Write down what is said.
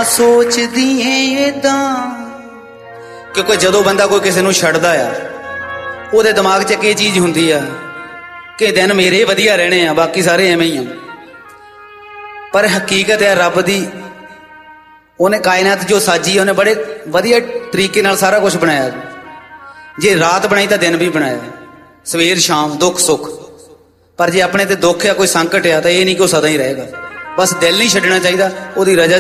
ਸੋਚਦੀ ਏ ਏਦਾਂ, ਕਿਉਂਕਿ ਜਦੋਂ ਬੰਦਾ ਕੋਈ ਕਿਸੇ ਨੂੰ ਛੱਡਦਾ ਆ ਉਹਦੇ ਦਿਮਾਗ 'ਚ ਇੱਕ ਇਹ ਚੀਜ਼ ਹੁੰਦੀ ਆ ਕਿ ਦਿਨ ਮੇਰੇ ਵਧੀਆ ਰਹਿਣੇ ਆ, ਬਾਕੀ ਸਾਰੇ ਐਵੇਂ ਹੀ ਆ। ਪਰ ਹਕੀਕਤ ਹੈ ਰੱਬ ਦੀ, ਉਹਨੇ ਕਾਇਨਾਤ ਜੋ ਸਾਜੀ ਉਹਨੇ ਬੜੇ ਵਧੀਆ ਤਰੀਕੇ ਨਾਲ ਸਾਰਾ ਕੁਝ ਬਣਾਇਆ। ਜੇ ਰਾਤ ਬਣਾਈ ਤਾਂ ਦਿਨ ਵੀ ਬਣਾਇਆ, ਸਵੇਰ ਸ਼ਾਮ, ਦੁੱਖ ਸੁੱਖ। ਪਰ ਜੇ ਆਪਣੇ ਤੇ ਦੁੱਖ ਆ, ਕੋਈ ਸੰਕਟ ਆ, ਤਾਂ ਇਹ ਨਹੀਂ ਕਿ ਉਹ ਸਦਾ ਹੀ ਰਹੇਗਾ। ਬਸ ਦਿਲ ਨਹੀਂ ਛੱਡਣਾ ਚਾਹੀਦਾ, ਉਹਦੀ ਰਜਾ